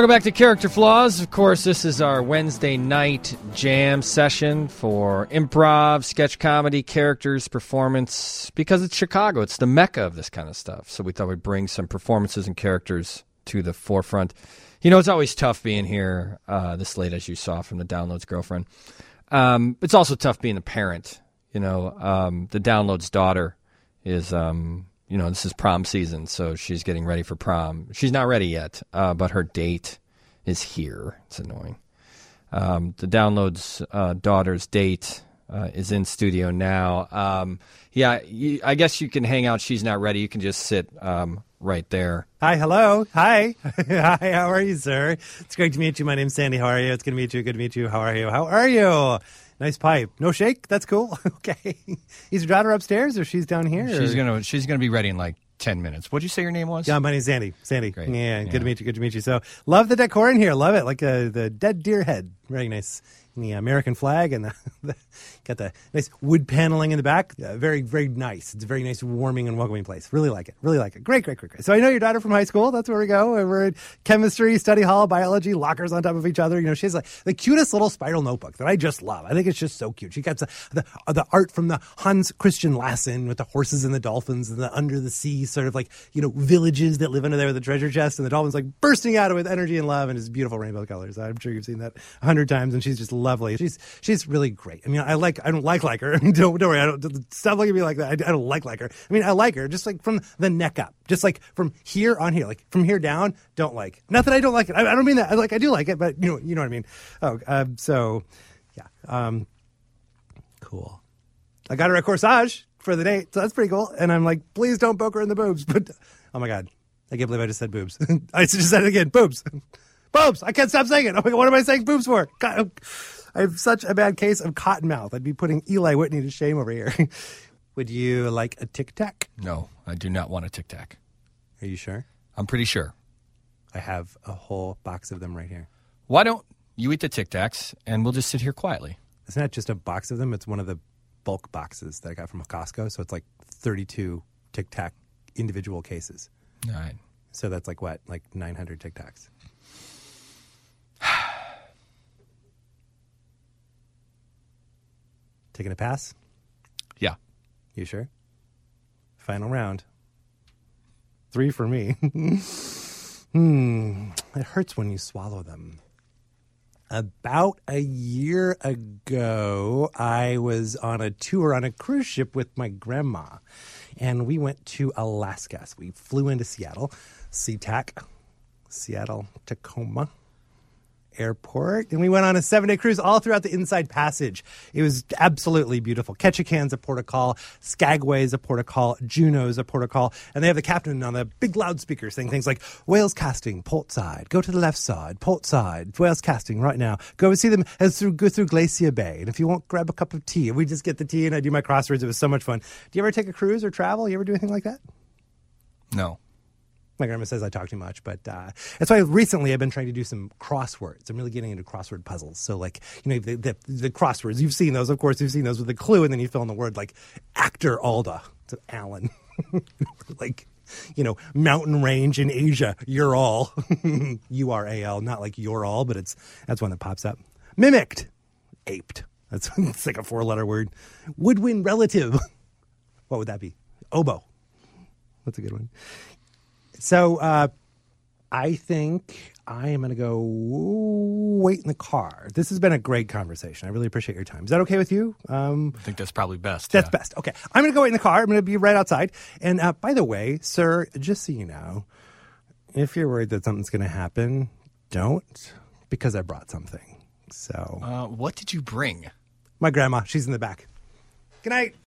Welcome back to Character Flaws. Of course, this is our Wednesday night jam session for improv, sketch comedy, characters, performance, because it's Chicago. It's the mecca of this kind of stuff. So we thought we'd bring some performances and characters to the forefront. You know, it's always tough being here this late, as you saw from the Download's girlfriend. It's also tough being a parent. You know, the Download's daughter is... you know, this is prom season, so she's getting ready for prom. She's not ready yet, but her date is here. It's annoying. The Download's daughter's date is in studio now. I guess you can hang out. She's not ready. You can just sit right there. Hi, hello. Hi. Hi, how are you, sir? It's great to meet you. My name's Sandy. How are you? It's good to meet you. Good to meet you. How are you? How are you? Nice pipe. No shake? That's cool. Okay. Is your daughter upstairs or she's down here? She's gonna be ready in like 10 minutes. What'd you say your name was? Yeah, my name's Sandy. Sandy. Great. Yeah, good to meet you. Good to meet you. So, love the decor in here. Love it. Like the dead deer head. Very nice. And the American flag and got the nice wood paneling in the back. Very, very nice. It's a very nice, warming and welcoming place. Really like it. Really like it. Great. So I know your daughter from high school. That's where we go. We're at chemistry, study hall, biology, lockers on top of each other. You know, she has like the cutest little spiral notebook that I just love. I think it's just so cute. She got the art from the Hans Christian Lassen with the horses and the dolphins and the under the sea sort of like, you know, villages that live under there with the treasure chest and the dolphins like bursting out with energy and love and it's beautiful rainbow colors. I'm sure you've seen that 100 times and she's just lovely. She's really great. I mean, I don't like her. I mean, don't worry. Stop looking at me like that. I don't like her. I mean, I like her just like from the neck up, just like from here on here, like from here down. Don't like. Not that I don't like it. I don't mean that. I do like it, but you know what I mean. So yeah, cool. I got her a corsage for the date, so that's pretty cool. And I'm like, please don't poke her in the boobs. But oh my god, I can't believe I just said boobs. I just said it again, boobs. Boobs! I can't stop saying it. Oh my god, what am I saying boobs for? God, I have such a bad case of cotton mouth. I'd be putting Eli Whitney to shame over here. Would you like a Tic Tac? No, I do not want a Tic Tac. Are you sure? I'm pretty sure. I have a whole box of them right here. Why don't you eat the Tic Tacs and we'll just sit here quietly? It's not just a box of them. It's one of the bulk boxes that I got from Costco. So it's like 32 Tic Tac individual cases. All right. So that's like what? Like 900 Tic Tacs. Taking a pass? Yeah. You sure? Final round. 3 for me. It hurts when you swallow them. About a year ago, I was on a tour on a cruise ship with my grandma, and we went to Alaska. So we flew into Seattle, SeaTac, Seattle Tacoma Airport, and we went on a 7-day cruise all throughout the Inside Passage. It was absolutely beautiful. Ketchikan's a port of call, Skagway's a port of call, Juneau's a port of call, and they have the captain on the big loudspeaker saying things like, whales casting, port side, go to the left side, port side, whales casting right now, go and see them go through Glacier Bay, and if you want, grab a cup of tea. And we just get the tea, and I do my crosswords. It was so much fun. Do you ever take a cruise or travel? You ever do anything like that? No. My grandma says I talk too much, but that's why recently I've been trying to do some crosswords. I'm really getting into crossword puzzles. So, like, you know, the crosswords, you've seen those, of course, you've seen those with the clue, and then you fill in the word like actor Alda, so Alan, like, you know, mountain range in Asia, Ural, URAL, not like Ural, but that's one that pops up. Mimicked, aped. It's like a 4-letter word. Woodwind relative. What would that be? Oboe. That's a good one. So I think I am going to go wait in the car. This has been a great conversation. I really appreciate your time. Is that okay with you? I think that's probably best. That's best. Okay. I'm going to go wait in the car. I'm going to be right outside. And by the way, sir, just so you know, if you're worried that something's going to happen, don't, because I brought something. So what did you bring? My grandma. She's in the back. Good night.